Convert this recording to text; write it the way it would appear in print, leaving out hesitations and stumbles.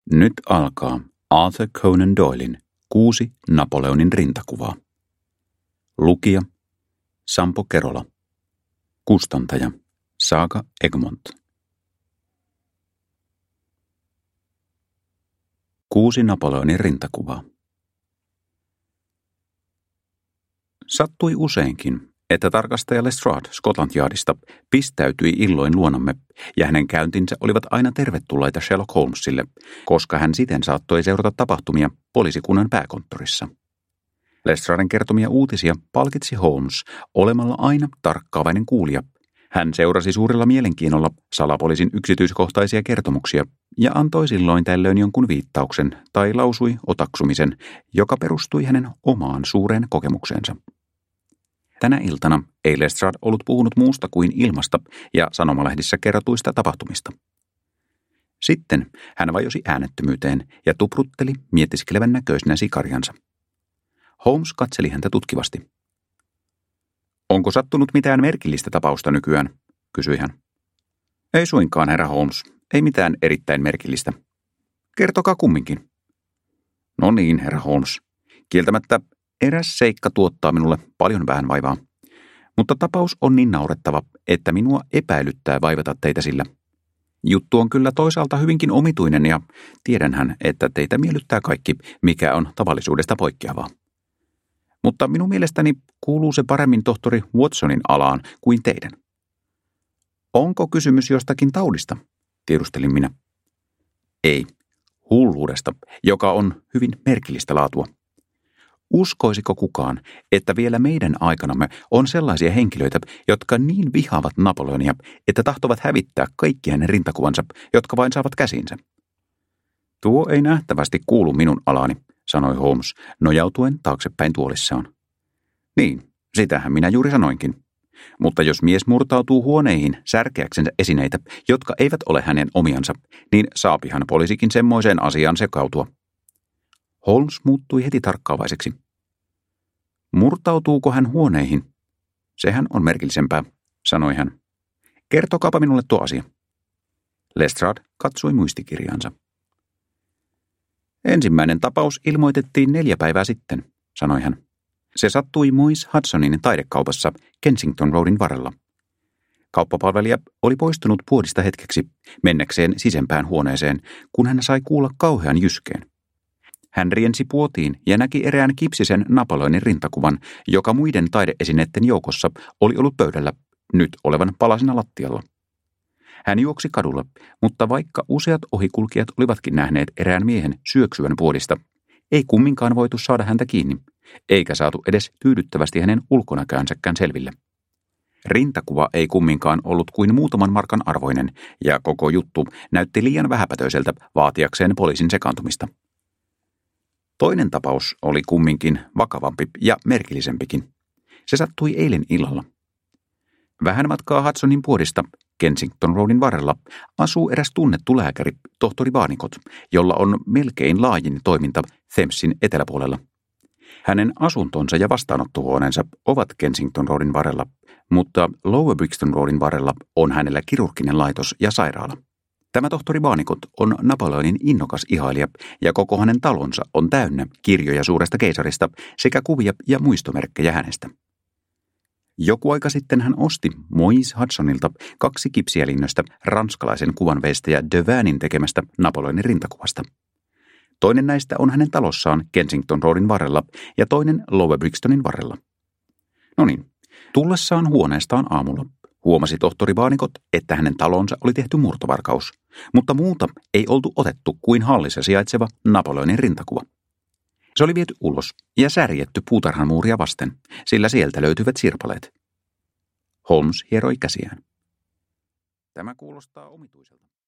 Nyt alkaa Arthur Conan Doylin 6 Napoleonin rintakuvaa. Lukija Sampo Kerola. Kustantaja Saga Egmont. 6 Napoleonin rintakuvaa. Sattui useinkin, että tarkastaja Lestrade Scotland Yardista pistäytyi illoin luonamme, ja hänen käyntinsä olivat aina tervetulleita Sherlock Holmesille, koska hän siten saattoi seurata tapahtumia poliisikunnan pääkonttorissa. Lestraden kertomia uutisia palkitsi Holmes olemalla aina tarkkaavainen kuulija. Hän seurasi suurella mielenkiinnolla salapoliisin yksityiskohtaisia kertomuksia ja antoi silloin tällöin jonkun viittauksen tai lausui otaksumisen, joka perustui hänen omaan suureen kokemukseensa. Tänä iltana ei Lestrade ollut puhunut muusta kuin ilmasta ja sanomalehdissä kerrotuista tapahtumista. Sitten hän vajosi äänettömyyteen ja tuprutteli mietiskelevän näköisenä sikariansa. Holmes katseli häntä tutkivasti. "Onko sattunut mitään merkillistä tapausta nykyään?" kysyi hän. "Ei suinkaan, herra Holmes. Ei mitään erittäin merkillistä." "Kertokaa kumminkin." "No niin, herra Holmes. Kieltämättä eräs seikka tuottaa minulle paljon vähän vaivaa. Mutta tapaus on niin naurettava, että minua epäilyttää vaivata teitä sillä. Juttu on kyllä toisaalta hyvinkin omituinen ja tiedänhän, että teitä miellyttää kaikki, mikä on tavallisuudesta poikkeavaa. Mutta minun mielestäni kuuluu se paremmin tohtori Watsonin alaan kuin teidän." "Onko kysymys jostakin taudista?" tiedustelin minä. "Ei, hulluudesta, joka on hyvin merkillistä laatua. Uskoisiko kukaan, että vielä meidän aikanamme on sellaisia henkilöitä, jotka niin vihaavat Napoleonia, että tahtovat hävittää kaikki hänen rintakuvansa, jotka vain saavat käsiinsä?" "Tuo ei nähtävästi kuulu minun alaani", sanoi Holmes, nojautuen taaksepäin tuolissaan. "Niin, sitähän minä juuri sanoinkin. Mutta jos mies murtautuu huoneihin särkeäksensä esineitä, jotka eivät ole hänen omiansa, niin saapihan poliisikin semmoiseen asiaan sekautua." Holmes muuttui heti tarkkaavaiseksi. "Murtautuuko hän huoneihin? Sehän on merkillisempää", sanoi hän. "Kertokaapa minulle tuo asia." Lestrade katsoi muistikirjaansa. "Ensimmäinen tapaus ilmoitettiin 4 päivää sitten", sanoi hän. "Se sattui Moise Hudsonin taidekaupassa Kensington Roadin varrella. Kauppapalvelija oli poistunut puodista hetkeksi mennäkseen sisempään huoneeseen, kun hän sai kuulla kauhean jyskeen. Hän riensi puotiin ja näki erään kipsisen Napoleonin rintakuvan, joka muiden taideesineiden joukossa oli ollut pöydällä, nyt olevan palasina lattialla. Hän juoksi kadulla, mutta vaikka useat ohikulkijat olivatkin nähneet erään miehen syöksyvän puodista, ei kumminkaan voitu saada häntä kiinni, eikä saatu edes tyydyttävästi hänen ulkonäköänsäkään selville. Rintakuva ei kumminkaan ollut kuin muutaman markan arvoinen, ja koko juttu näytti liian vähäpätöiseltä vaatiakseen poliisin sekaantumista. Toinen tapaus oli kumminkin vakavampi ja merkillisempikin. Se sattui eilen illalla. Vähän matkaa Hudsonin puodista Kensington Roadin varrella asuu eräs tunnettu lääkäri, tohtori Barnicot, jolla on melkein laajin toiminta Thamesin eteläpuolella. Hänen asuntonsa ja vastaanottohuoneensa ovat Kensington Roadin varrella, mutta Lower Brixton Roadin varrella on hänellä kirurginen laitos ja sairaala. Tämä tohtori Barnicot on Napoleonin innokas ihailija ja koko hänen talonsa on täynnä kirjoja suuresta keisarista sekä kuvia ja muistomerkkejä hänestä. Joku aika sitten hän osti Moise Hudsonilta 2 kipsielinnöstä ranskalaisen kuvanveistäjä de Vanin tekemästä Napoleonin rintakuvasta. Toinen näistä on hänen talossaan Kensington Roadin varrella ja toinen Lower Brixtonin varrella. No niin, tullessaan huoneestaan aamulla huomasi tohtori Barnicot, että hänen talonsa oli tehty murtovarkaus, mutta muuta ei oltu otettu kuin hallissa sijaitseva Napoleonin rintakuva. Se oli viety ulos ja särjetty puutarhan muuria vasten, sillä sieltä löytyvät sirpaleet. Holmes hieroi käsiään. "Tämä kuulostaa omituiselta",